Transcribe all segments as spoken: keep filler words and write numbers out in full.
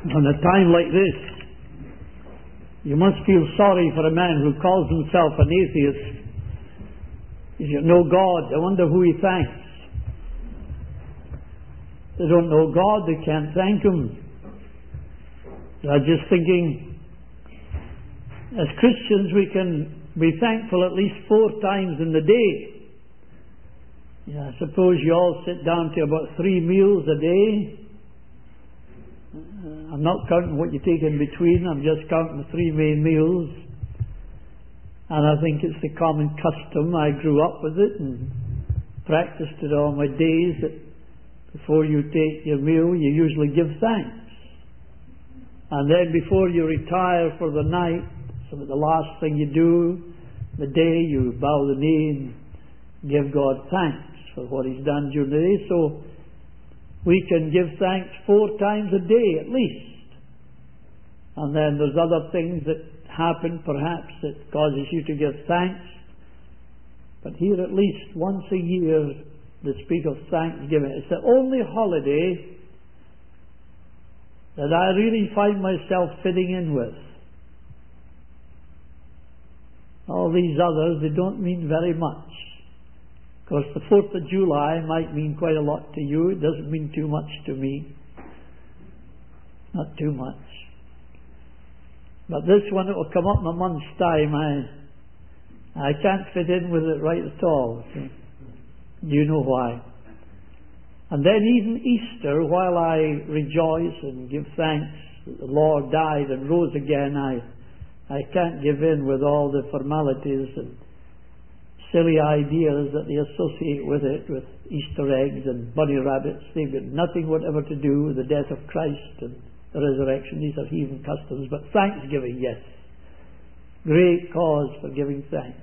On a time like this, you must feel sorry for a man who calls himself an atheist. He's got no God. I wonder who he thanks. They don't know God. They can't thank Him. I'm just thinking, as Christians, we can be thankful at least four times in the day. Yeah, I suppose you all sit down to about three meals a day. Uh, I'm not counting what you take in between. I'm just counting the three main meals. And I think it's the common custom. I grew up with it and practiced it all my days, that before you take your meal, you usually give thanks. And then before you retire for the night, so that the last thing you do, the day, you bow the knee and give God thanks for what He's done during the day. So we can give thanks four times a day at least. And then there's other things that happen perhaps that causes you to give thanks. But here at least once a year they speak of thanksgiving. It's the only holiday that I really find myself fitting in with. All these others, they don't mean very much. Of course, the fourth of July might mean quite a lot to you. It doesn't mean too much to me. Not too much. But this one, it will come up in a month's time. I, I can't fit in with it right at all. See? You know why. And then even Easter, while I rejoice and give thanks that the Lord died and rose again, I, I can't give in with all the formalities and silly ideas that they associate with it, with Easter eggs and bunny rabbits. They've got nothing whatever to do with the death of Christ and the resurrection. These are heathen customs. But thanksgiving, yes. Great cause for giving thanks.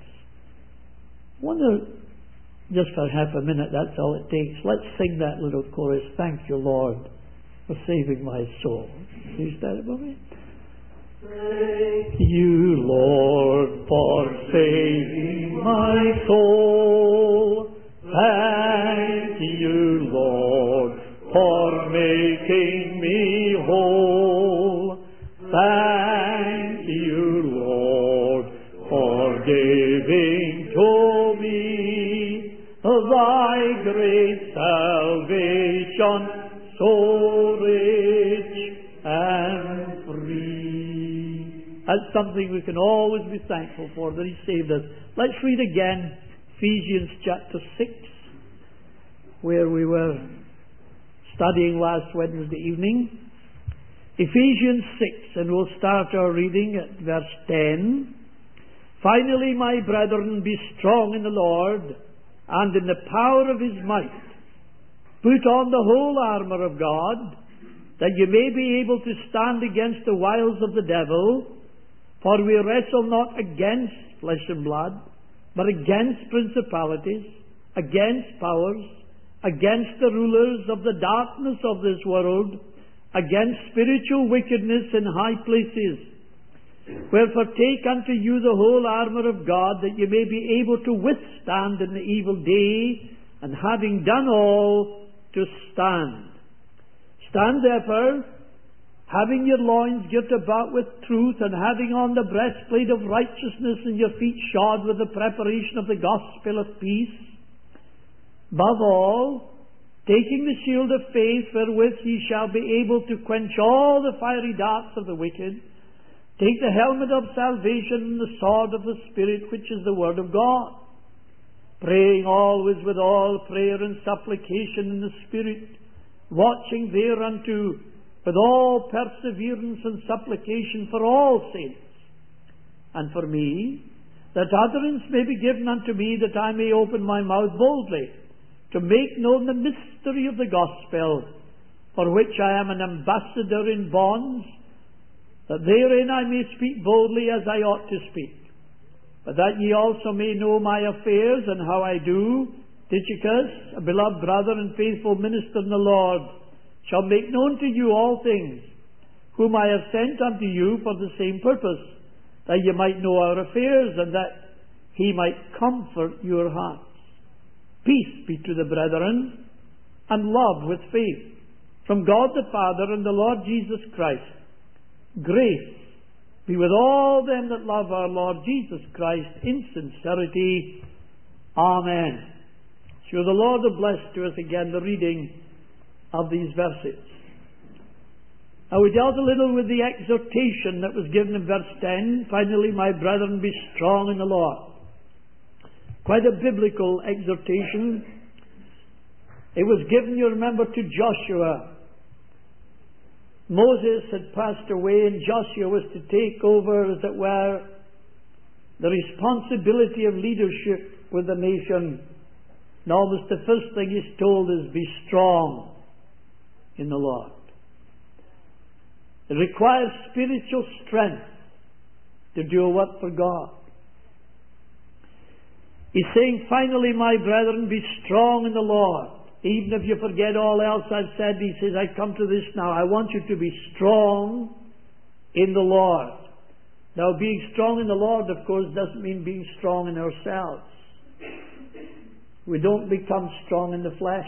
I wonder, just for half a minute, that's all it takes. Let's sing that little chorus. Thank you, Lord, for saving my soul. Can you stand above me? Thank you, Lord, for saving my soul. Thank you, Lord, for making me whole. Thank you, Lord, for giving to me thy great salvation, so rich and free. That's something we can always be thankful for, that He saved us. Let's read again Ephesians chapter six, where we were studying last Wednesday evening. Ephesians six, and we'll start our reading at verse ten. Finally, my brethren, be strong in the Lord and in the power of His might. Put on the whole armour of God, that you may be able to stand against the wiles of the devil. For we wrestle not against flesh and blood, but against principalities, against powers, against the rulers of the darkness of this world, against spiritual wickedness in high places. Wherefore take unto you the whole armour of God, that you may be able to withstand in the evil day, and having done all, to stand. Stand therefore, having your loins girt about with truth, and having on the breastplate of righteousness, and your feet shod with the preparation of the gospel of peace. Above all, taking the shield of faith, wherewith ye shall be able to quench all the fiery darts of the wicked. Take the helmet of salvation and the sword of the Spirit, which is the word of God. Praying always with all prayer and supplication in the Spirit, watching thereunto with all perseverance and supplication for all saints, and for me, that utterance may be given unto me, that I may open my mouth boldly, to make known the mystery of the gospel, for which I am an ambassador in bonds, that therein I may speak boldly as I ought to speak. But that ye also may know my affairs, and how I do, Tychicus, a beloved brother and faithful minister in the Lord, shall make known to you all things, whom I have sent unto you for the same purpose, that ye might know our affairs, and that he might comfort your hearts. Peace be to the brethren, and love with faith, from God the Father and the Lord Jesus Christ, grace be with all them that love our Lord Jesus Christ in sincerity. Amen. So the Lord will bless to us again the reading of these verses. Now we dealt a little with the exhortation that was given in verse ten. Finally, my brethren, be strong in the Lord. Quite a biblical exhortation. It was given, you remember, to Joshua. Moses had passed away and Joshua was to take over, as it were, the responsibility of leadership with the nation. And almost the first thing he's told is, be strong in the Lord. It requires spiritual strength to do a work for God. He's saying, finally, my brethren, be strong in the Lord. Even if you forget all else I've said, he says, I come to this now. I want you to be strong in the Lord. Now, being strong in the Lord, of course, doesn't mean being strong in ourselves. We don't become strong in the flesh.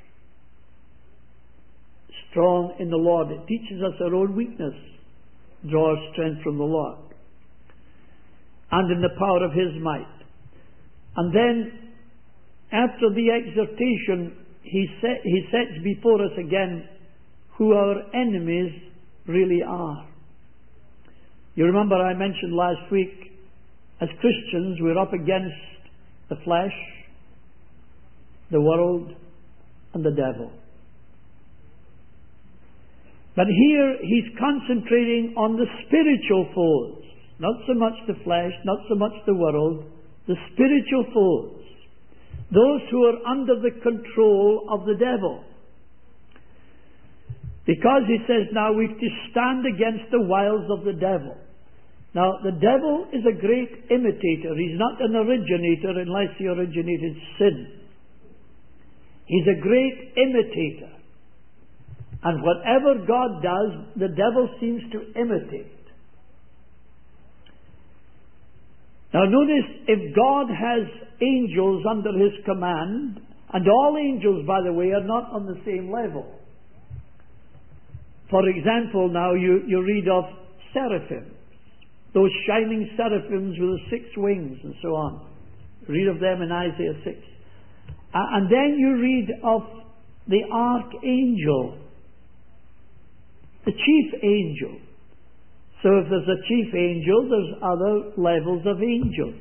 Strong in the Lord. It teaches us our own weakness. Draw our strength from the Lord. And in the power of His might. And then, after the exhortation, he, set, he sets before us again who our enemies really are. You remember I mentioned last week, as Christians, we're up against the flesh, the world, and the devil. But here he's concentrating on the spiritual foes. Not so much the flesh, not so much the world, the spiritual foes. Those who are under the control of the devil. Because he says now we've to stand against the wiles of the devil. Now the devil is a great imitator. He's not an originator unless he originated sin. He's a great imitator. And whatever God does, the devil seems to imitate. Now notice, if God has angels under His command, and all angels, by the way, are not on the same level. For example, now you, you read of seraphim, those shining seraphims with the six wings and so on. Read of them in Isaiah six. Uh, and then you read of the archangel, the chief angel. So if there's a chief angel, there's other levels of angels.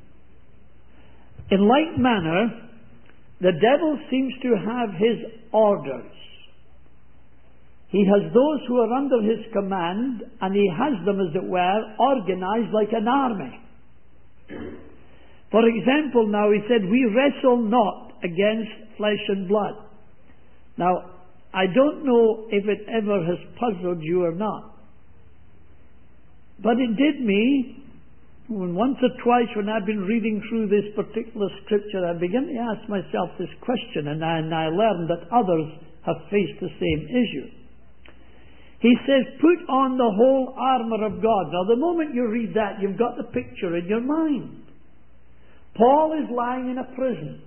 In like manner, the devil seems to have his orders. He has those who are under his command, and he has them, as it were, organized like an army. For example, now he said, we wrestle not against flesh and blood. Now, I don't know if it ever has puzzled you or not. But it did me, when once or twice when I've been reading through this particular scripture, I began to ask myself this question, and I, and I learned that others have faced the same issue. He says, put on the whole armour of God. Now the moment you read that, you've got the picture in your mind. Paul is lying in a prison.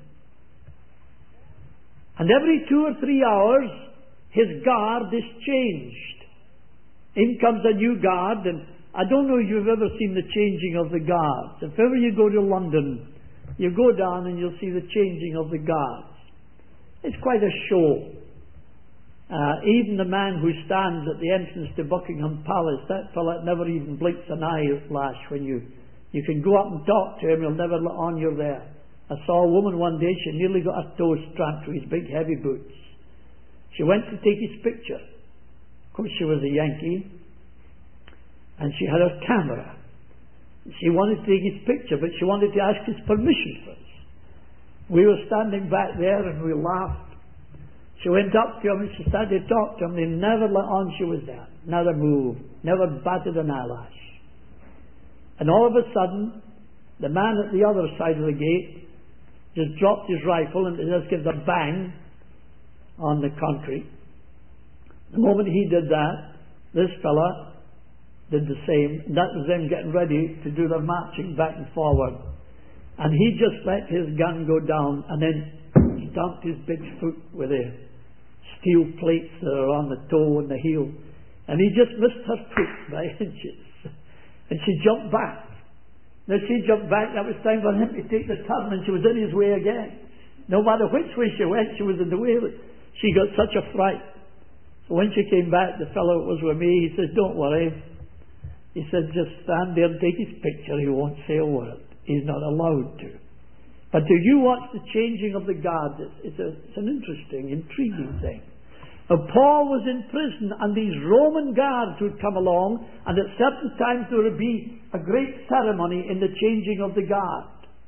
And every two or three hours, his guard is changed. In comes a new guard, and I don't know if you've ever seen the changing of the guards. If ever you go to London, you go down and you'll see the changing of the guards. It's quite a show. Uh, even the man who stands at the entrance to Buckingham Palace, that fellow never even blinks an eyelash when you... You can go up and talk to him, he'll never let on you're there. I saw a woman one day, she nearly got her toes strapped to his big heavy boots. She went to take his picture. Of course she was a Yankee. And she had her camera. She wanted to take his picture, but she wanted to ask his permission first. We were standing back there and we laughed. She went up to him and she started to talk to him. They never let on she was there. Never moved. Never batted an eyelash. And all of a sudden, the man at the other side of the gate just dropped his rifle and just gave a bang on the concrete. The moment he did that, this fella did the same. And that was them getting ready to do their marching back and forward. And he just let his gun go down and then stomped his big foot with a steel plates that are on the toe and the heel. And he just missed her foot by inches. And she jumped back. Now she jumped back, that was time for him to take the turn, and she was in his way again. No matter which way she went, she was in the way of it. She got such a fright. So when she came back, the fellow that was with me, he says, don't worry. He said, just stand there and take his picture. He won't say a word. He's not allowed to. But do you watch the changing of the guards? It's, it's, a, it's an interesting, intriguing thing. Now, Paul was in prison, and these Roman guards would come along, and at certain times there would be a great ceremony in the changing of the guard.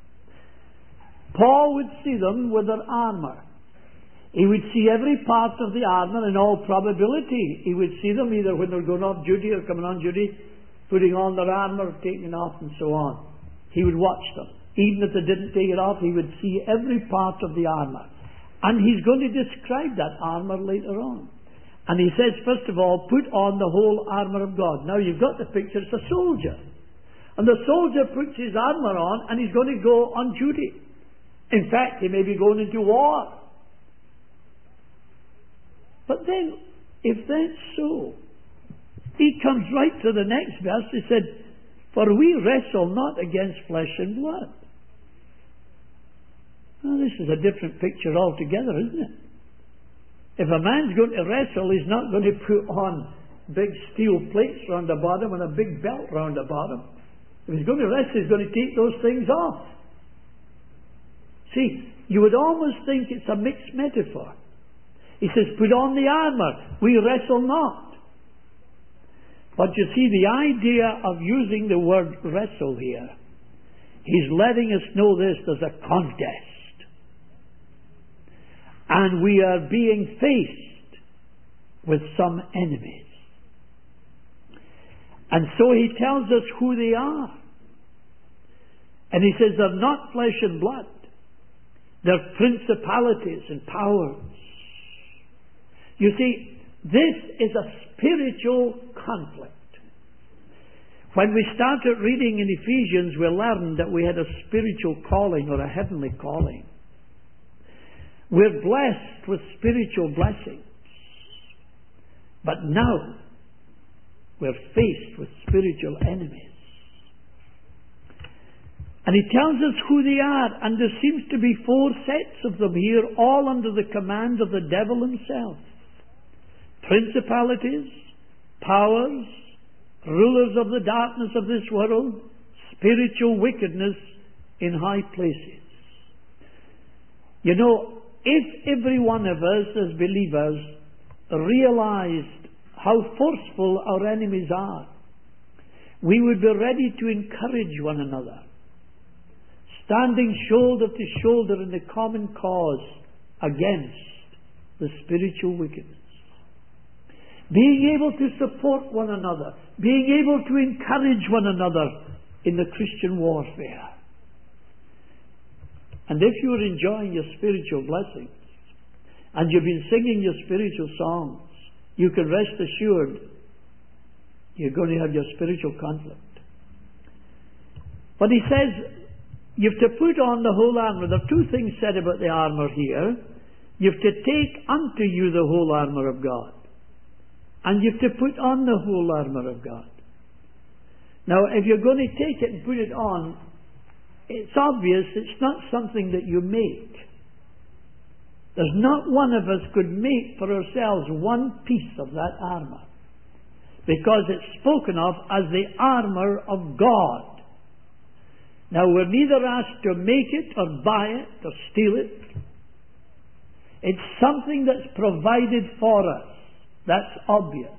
Paul would see them with their armour. He would see every part of the armour. In all probability, he would see them either when they're going off duty or coming on duty, putting on their armour, taking it off, and so on. He would watch them. Even if they didn't take it off, he would see every part of the armour. And he's going to describe that armour later on. And he says, first of all, put on the whole armour of God. Now you've got the picture, it's a soldier. And the soldier puts his armour on, and he's going to go on duty. In fact, he may be going into war. But then, if that's so, he comes right to the next verse. He said, for we wrestle not against flesh and blood. Well, this is a different picture altogether, isn't it? If a man's going to wrestle, he's not going to put on big steel plates round the bottom and a big belt round the bottom. If he's going to wrestle, he's going to take those things off. See, you would almost think it's a mixed metaphor. He says, put on the armour. We wrestle not. But you see, the idea of using the word wrestle here, he's letting us know this, there's a contest. And we are being faced with some enemies. And so he tells us who they are. And he says they're not flesh and blood. They're principalities and powers. You see, this is a spiritual conflict. When we started reading in Ephesians, we learned that we had a spiritual calling or a heavenly calling. We're blessed with spiritual blessings. But now, we're faced with spiritual enemies. And he tells us who they are, and there seems to be four sets of them here, all under the command of the devil himself. Principalities, powers, rulers of the darkness of this world, spiritual wickedness in high places. You know, if every one of us as believers realized how forceful our enemies are, we would be ready to encourage one another, standing shoulder to shoulder in the common cause against the spiritual wickedness. Being able to support one another, being able to encourage one another in the Christian warfare. And if you're enjoying your spiritual blessings, and you've been singing your spiritual songs, you can rest assured you're going to have your spiritual conflict. But he says, you have to put on the whole armour. There are two things said about the armour here. You have to take unto you the whole armour of God. And you have to put on the whole armour of God. Now, if you're going to take it and put it on, it's obvious it's not something that you make. There's not one of us could make for ourselves one piece of that armour. Because it's spoken of as the armour of God. Now, we're neither asked to make it or buy it or steal it. It's something that's provided for us. That's obvious.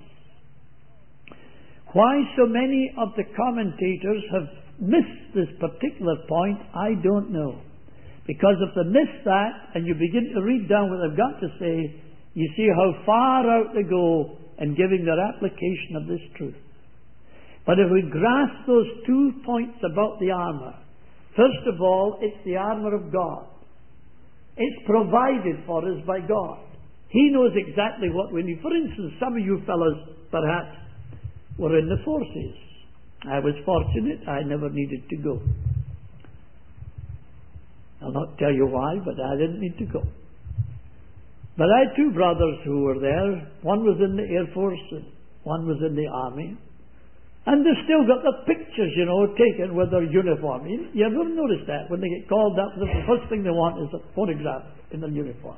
Why so many of the commentators have missed this particular point, I don't know. Because if they miss that, and you begin to read down what they've got to say, you see how far out they go in giving their application of this truth. But if we grasp those two points about the armour, first of all, it's the armour of God. It's provided for us by God. He knows exactly what we need. For instance, some of you fellows, perhaps, were in the forces. I was fortunate. I never needed to go. I'll not tell you why, but I didn't need to go. But I had two brothers who were there. One was in the Air Force and one was in the Army. And they've still got the pictures, you know, taken with their uniform. You, you ever notice that? When they get called up, the first thing they want is a photograph in their uniform.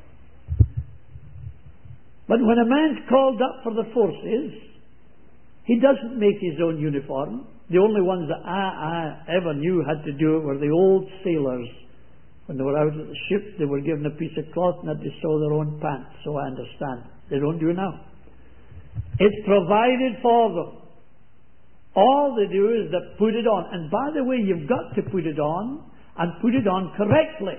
But when a man's called up for the forces, he doesn't make his own uniform. The only ones that I, I ever knew had to do it were the old sailors. When they were out at the ship, they were given a piece of cloth and had to sew their own pants, so I understand. They don't do it now. It's provided for them. All they do is they put it on. And by the way, you've got to put it on, and put it on correctly.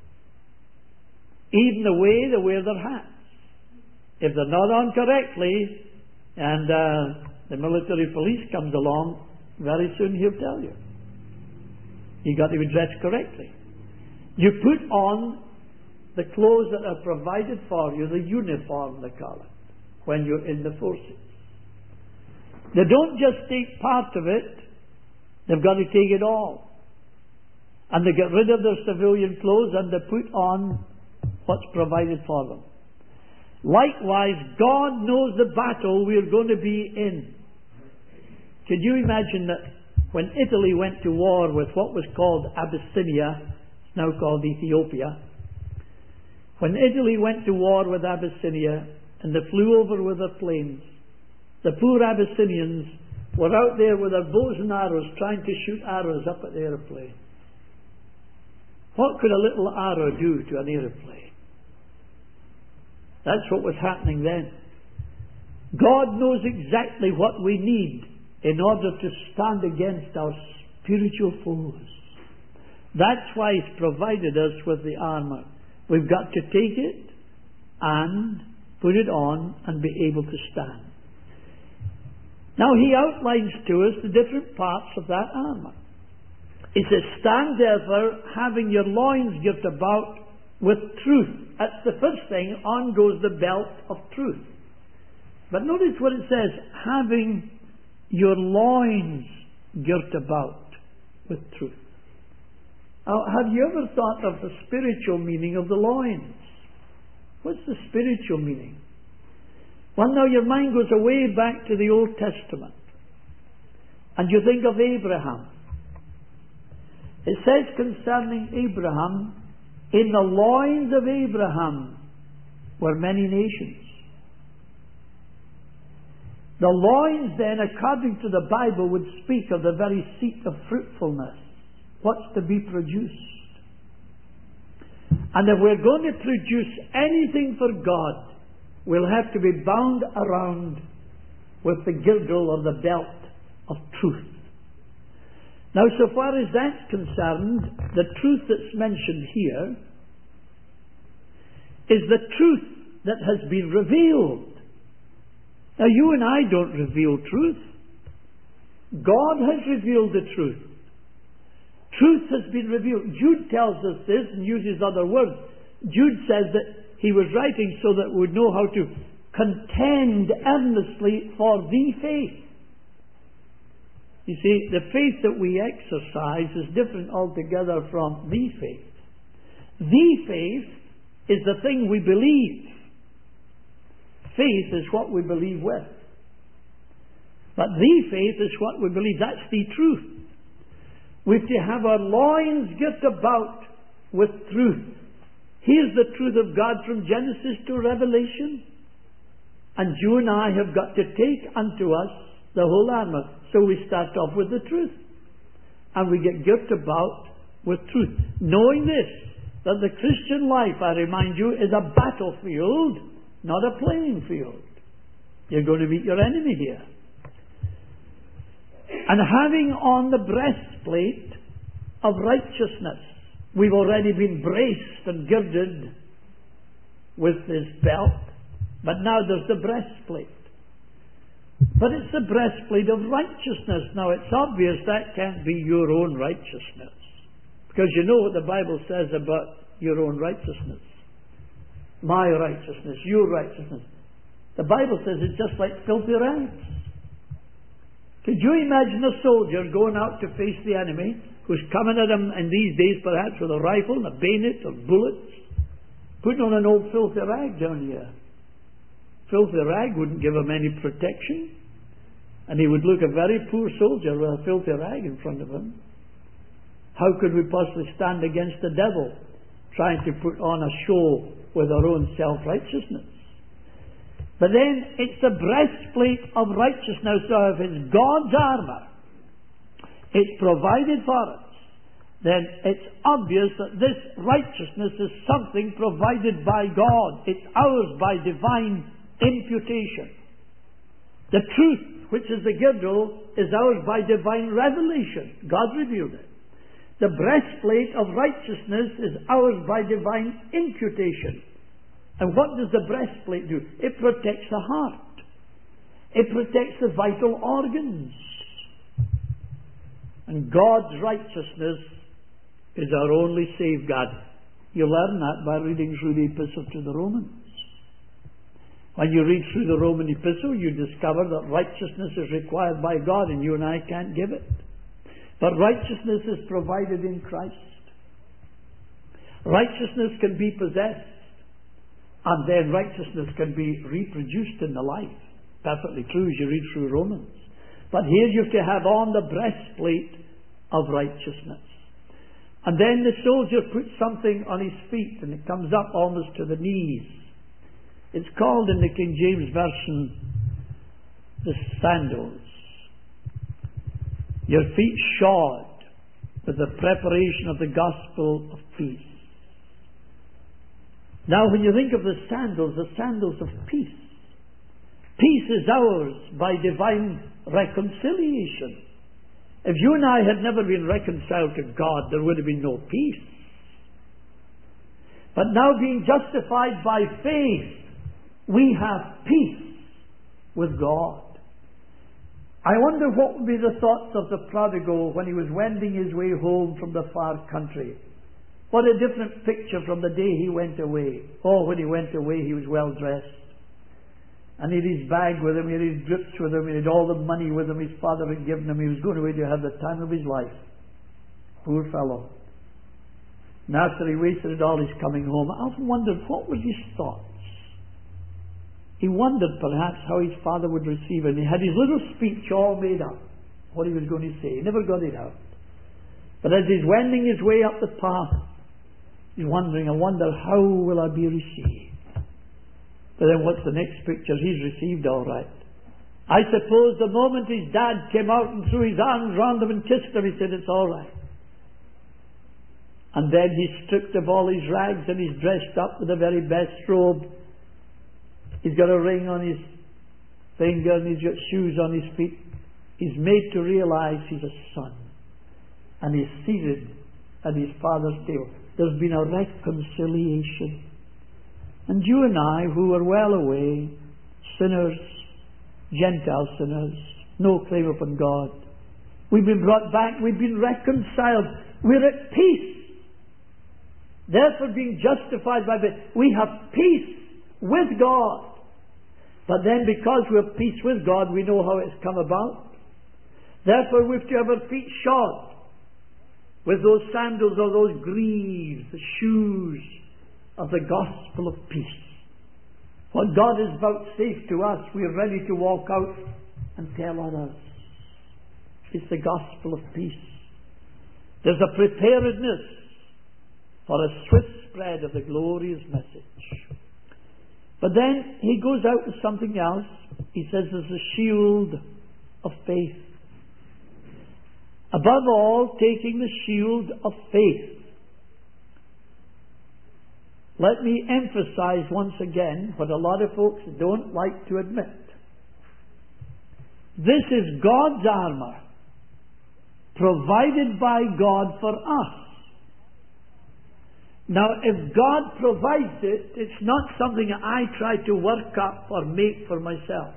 Even the way they wear their hats. If they're not on correctly, and uh, the military police comes along, very soon he'll tell you. You've got to be dressed correctly. You put on the clothes that are provided for you, the uniform they call it, when you're in the forces. They don't just take part of it, they've got to take it all. And they get rid of their civilian clothes and they put on what's provided for them. Likewise, God knows the battle we're going to be in. Could you imagine that when Italy went to war with what was called Abyssinia, it's now called Ethiopia, when Italy went to war with Abyssinia and they flew over with their planes, the poor Abyssinians were out there with their bows and arrows trying to shoot arrows up at the aeroplane. What could a little arrow do to an aeroplane? That's what was happening then. God knows exactly what we need in order to stand against our spiritual foes. That's why He's provided us with the armour. We've got to take it and put it on and be able to stand. Now He outlines to us the different parts of that armour. He says, stand therefore, having your loins girt about with truth. That's the first thing. On goes the belt of truth. But notice what it says, having your loins girt about with truth. Now, have you ever thought of the spiritual meaning of the loins? What's the spiritual meaning? Well, now your mind goes away back to the Old Testament. And you think of Abraham. It says concerning Abraham, in the loins of Abraham were many nations. The loins then, according to the Bible, would speak of the very seat of fruitfulness. What's to be produced? And if we're going to produce anything for God, we'll have to be bound around with the girdle or the belt of truth. Now, so far as that's concerned, the truth that's mentioned here is the truth that has been revealed. Now, you and I don't reveal truth. God has revealed the truth. Truth has been revealed. Jude tells us this and uses other words. Jude says that he was writing so that we would know how to contend earnestly for the faith. You see, the faith that we exercise is different altogether from the faith. The faith is the thing we believe. Faith is what we believe with. But the faith is what we believe. That's the truth. We've to have our loins girt about with truth. Here's the truth of God from Genesis to Revelation. And you and I have got to take unto us the whole armour. So we start off with the truth. And we get girt about with truth. Knowing this, that the Christian life, I remind you, is a battlefield, not a playing field. You're going to meet your enemy here. And having on the breastplate of righteousness. We've already been braced and girded with this belt, but now there's the breastplate. But it's the breastplate of righteousness. Now it's obvious that can't be your own righteousness, because you know what the Bible says about your own righteousness. My righteousness, your righteousness. The Bible says it's just like filthy rags. Could you imagine a soldier going out to face the enemy, who's coming at him in these days perhaps with a rifle and a bayonet or bullets? Put on an old filthy rag down here. Filthy rag wouldn't give him any protection. And he would look a very poor soldier with a filthy rag in front of him. How could we possibly stand against the devil trying to put on a show with our own self-righteousness? But then it's the breastplate of righteousness. So if it's God's armour, it's provided for us, then it's obvious that this righteousness is something provided by God. It's ours by divine imputation. The truth, which is the girdle, is ours by divine revelation. God revealed it. The breastplate of righteousness is ours by divine imputation. And what does the breastplate do? It protects the heart. It protects the vital organs. And God's righteousness is our only safeguard. You learn that by reading through the epistle to the Romans. When you read through the Roman epistle, you discover that righteousness is required by God, and you and I can't give it. But righteousness is provided in Christ. Righteousness can be possessed, and then righteousness can be reproduced in the life. Perfectly true as you read through Romans. But here you have to have on the breastplate of righteousness. And then the soldier puts something on his feet, and it comes up almost to the knees. It's called in the King James Version the sandals. Your feet shod with the preparation of the gospel of peace. Now when you think of the sandals, the sandals of peace. Peace is ours by divine reconciliation. If you and I had never been reconciled to God, there would have been no peace. But now being justified by faith, we have peace with God. I wonder what would be the thoughts of the prodigal when he was wending his way home from the far country. What a different picture from the day he went away. Oh, when he went away, he was well dressed. And he had his bag with him, he had his grips with him, he had all the money with him his father had given him. He was going away to have the time of his life. Poor fellow. And after he wasted all his coming home, I often wondered what were his thoughts. He wondered perhaps how his father would receive him. He had his little speech all made up, what he was going to say. He never got it out. But as he's wending his way up the path, he's wondering, I wonder how will I be received? But then what's the next picture? He's received all right. I suppose the moment his dad came out and threw his arms round him and kissed him, he said, it's all right. And then he's stripped of all his rags and he's dressed up with the very best robe. He's got a ring on his finger and he's got shoes on his feet. He's made to realize he's a son. And he's seated at his father's table. There's been a reconciliation. And you and I, who are well away, sinners, Gentile sinners, no claim upon God, we've been brought back, we've been reconciled, we're at peace. Therefore, being justified by faith, we have peace with God. But then because we have peace with God, we know how it's come about. Therefore, we have to have our feet shod with those sandals or those greaves, the shoes of the gospel of peace. What God has vouchsafed to us, we are ready to walk out and tell others. It's the gospel of peace. There's a preparedness for a swift spread of the glorious message. But then he goes out to something else. He says there's a shield of faith. Above all, taking the shield of faith. Let me emphasize once again what a lot of folks don't like to admit. This is God's armour, provided by God for us. Now, if God provides it, it's not something I try to work up or make for myself.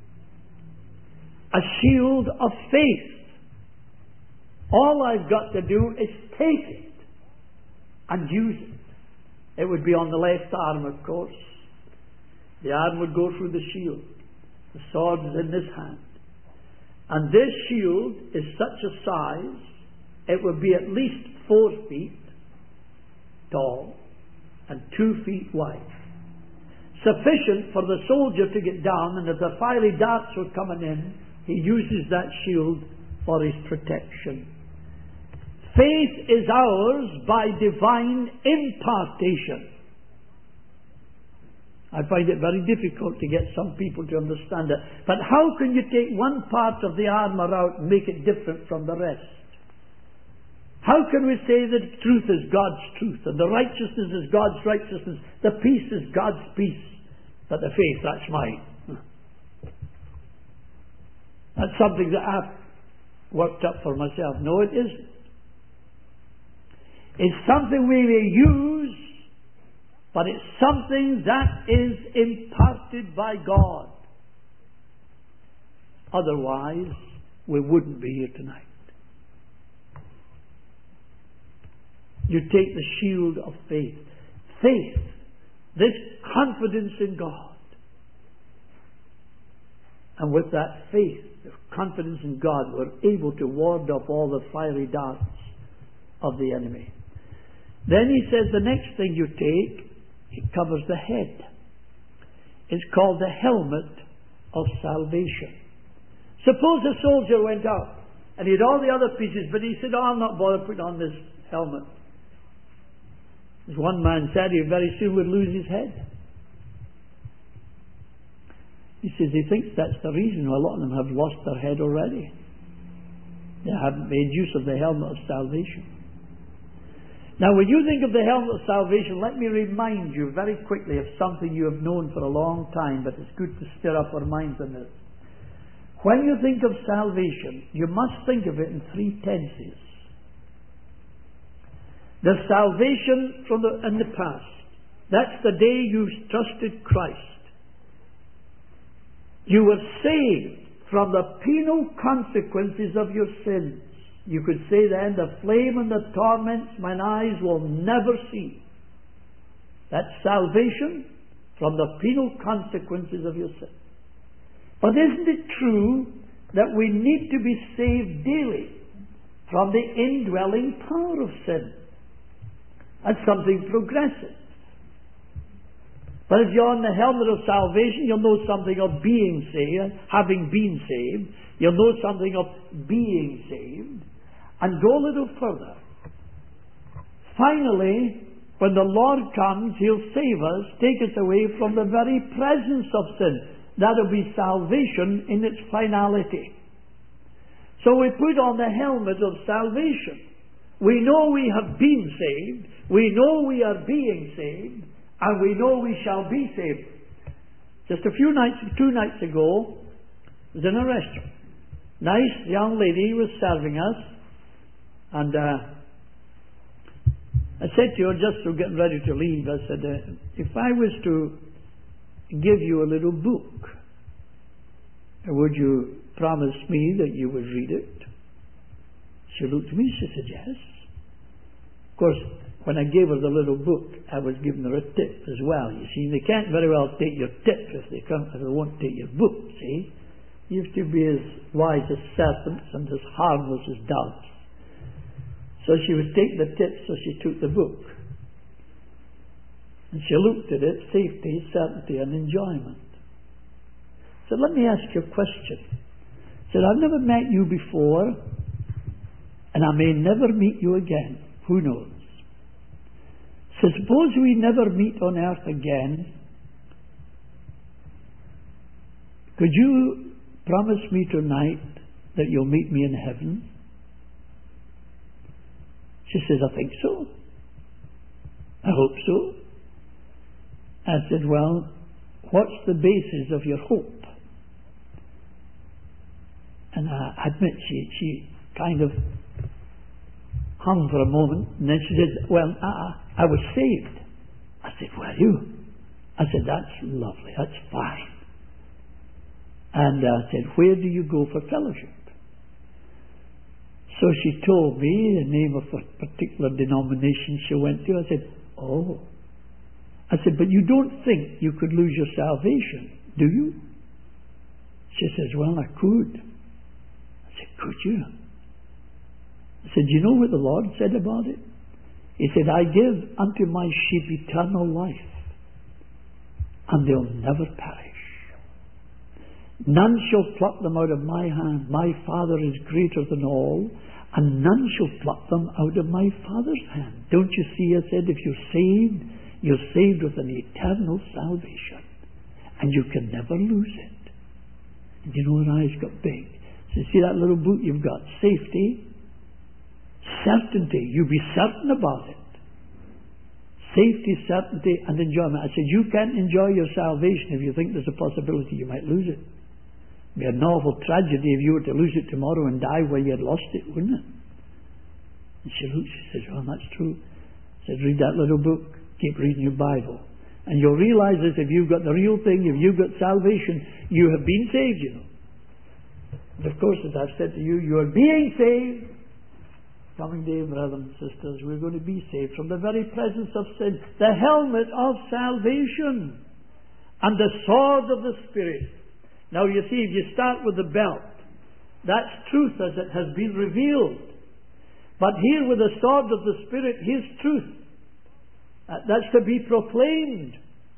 A shield of faith. All I've got to do is take it and use it. It would be on the left arm, of course. The arm would go through the shield. The sword is in this hand. And this shield is such a size, it would be at least four feet tall and two feet wide. Sufficient for the soldier to get down, and if the fiery darts were coming in, he uses that shield for his protection. Faith is ours by divine impartation. I find it very difficult to get some people to understand it. But how can you take one part of the armour out and make it different from the rest? How can we say that truth is God's truth, and the righteousness is God's righteousness, the peace is God's peace, but the faith, that's mine? That's something that I've worked up for myself. No, it isn't. It's something we may use, but it's something that is imparted by God. Otherwise, we wouldn't be here tonight. You take the shield of faith. Faith, this confidence in God. And with that faith, the confidence in God, we're able to ward off all the fiery darts of the enemy. Then he says the next thing you take, it covers the head. It's called the helmet of salvation. Suppose a soldier went out and he had all the other pieces, but he said, oh, I'm not bothered putting on this helmet. As one man said, he very soon would lose his head. He says he thinks that's the reason a lot of them have lost their head already. They haven't made use of the helmet of salvation. Now, when you think of the helmet of salvation, let me remind you very quickly of something you have known for a long time, but it's good to stir up our minds on this. When you think of salvation, you must think of it in three tenses. The salvation from the, in the past. That's the day you trusted Christ. You were saved from the penal consequences of your sins. You could say then, the flame and the torments mine eyes will never see. That's salvation from the penal consequences of your sin. But isn't it true that we need to be saved daily from the indwelling power of sin? That's something progressive. But if you're on the helmet of salvation, you'll know something of being saved, having been saved. You'll know something of being saved. And go a little further. Finally, when the Lord comes, He'll save us, take us away from the very presence of sin. That'll be salvation in its finality. So we put on the helmet of salvation. We know we have been saved. We know we are being saved. And we know we shall be saved. Just a few nights, two nights ago, I was in a restaurant. Nice young lady was serving us. And uh, I said to her, just to getting ready to leave, I said, uh, if I was to give you a little book, would you promise me that you would read it? She looked at me, she said, yes. Of course, when I gave her the little book, I was giving her a tip as well. You see, they can't very well take your tip if they, can't, if they won't take your book, see? You have to be as wise as serpents and as harmless as doves. So she was taking the tip, so she took the book. And she looked at it, safety, certainty and enjoyment. So let me ask you a question. She said, I've never met you before, and I may never meet you again. Who knows? So suppose we never meet on earth again. Could you promise me tonight that you'll meet me in heaven? She says, I think so. I hope so. I said, well, what's the basis of your hope? And I admit she, she kind of hung for a moment, and then she said, well, I, I was saved. I said, were you? I said, that's lovely, that's fine. And I said, where do you go for fellowship? So she told me the name of a particular denomination she went to. I said, oh. I said, but you don't think you could lose your salvation, do you? She says, well, I could. I said, could you? I said, do you know what the Lord said about it? He said, I give unto my sheep eternal life, and they'll never perish. None shall pluck them out of my hand. My Father is greater than all, and none shall pluck them out of my Father's hand. Don't you see, I said, if you're saved, you're saved with an eternal salvation, and you can never lose it. And you know, her eyes got big. So see that little boot you've got? Safety, certainty. You be certain about it. Safety, certainty, and enjoyment. I said, you can't enjoy your salvation if you think there's a possibility you might lose it. It'd be an awful tragedy if you were to lose it tomorrow and die where you had lost it, wouldn't it? And she looked, she says, well, that's true. I said, read that little book. Keep reading your Bible. And you'll realize that if you've got the real thing, if you've got salvation, you have been saved, you know. And of course, as I've said to you, you are being saved. Coming day, brothers and sisters, we're going to be saved from the very presence of sin. The helmet of salvation and the sword of the Spirit. Now you see, if you start with the belt, that's truth as it has been revealed. But here with the sword of the Spirit, here's truth. Uh, that's to be proclaimed.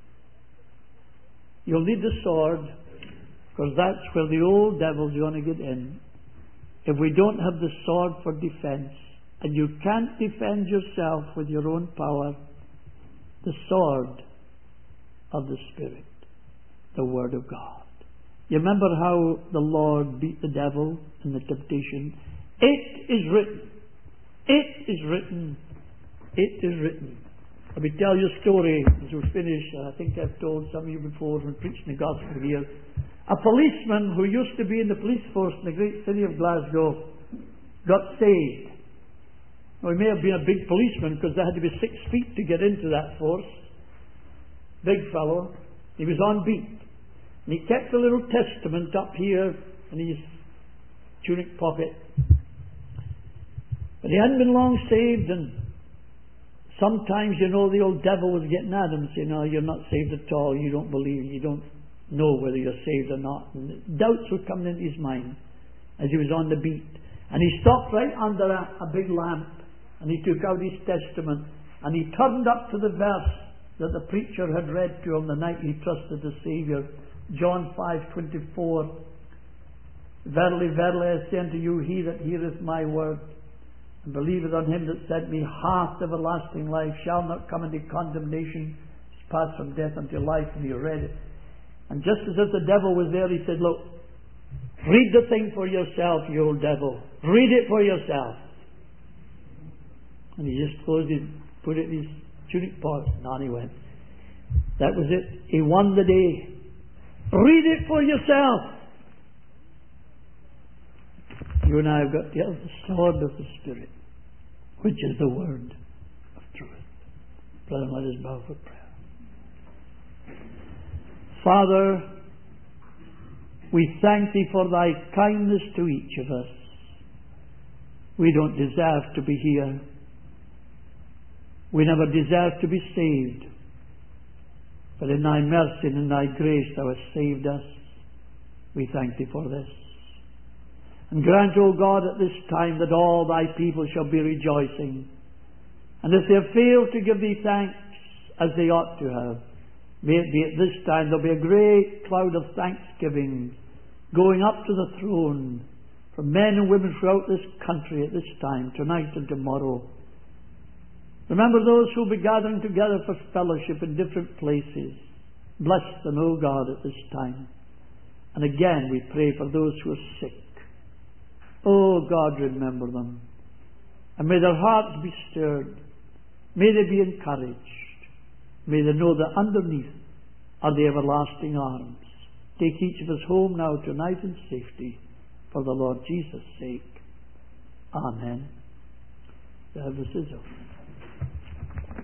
You'll need the sword, because that's where the old devil's going to get in. If we don't have the sword for defense, and you can't defend yourself with your own power, the sword of the Spirit, the Word of God. You remember how the Lord beat the devil in the temptation? It is written. It is written. It is written. Let me tell you a story as we finish. I think I've told some of you before when preaching the gospel here. A policeman who used to be in the police force in the great city of Glasgow got saved. Well, he may have been a big policeman because they had to be six feet to get into that force. Big fellow. He was on beat. And he kept a little testament up here in his tunic pocket. But he hadn't been long saved, and sometimes, you know, the old devil was getting at him, saying, no, you're not saved at all, you don't believe, you don't know whether you're saved or not. And doubts were coming into his mind as he was on the beat. And he stopped right under a, a big lamp, and he took out his testament, and he turned up to the verse that the preacher had read to him the night he trusted the Saviour. John five twenty-four. Verily, verily, I say unto you, he that heareth my word and believeth on him that sent me hath everlasting life, shall not come into condemnation, is passed from death unto life. And he read it. And just as if the devil was there, he said, look, read the thing for yourself, you old devil. Read it for yourself. And he just closed it, put it in his tunic pocket, and on he went. That was it. He won the day. Read it for yourself. You and I have got the sword of the Spirit, which is the word of truth. Brother, let us bow for prayer. Father, we thank Thee for Thy kindness to each of us. We don't deserve to be here. We never deserve to be saved. But in Thy mercy and in Thy grace Thou hast saved us. We thank Thee for this. And grant, O God, at this time that all Thy people shall be rejoicing. And if they have failed to give Thee thanks as they ought to have, may it be at this time there'll be a great cloud of thanksgiving going up to the throne from men and women throughout this country at this time, tonight and tomorrow. Remember those who will be gathering together for fellowship in different places. Bless them, O God, at this time. And again we pray for those who are sick. Oh God, remember them. And may their hearts be stirred. May they be encouraged. May they know that underneath are the everlasting arms. Take each of us home now tonight in safety for the Lord Jesus' sake. Amen. Service is over.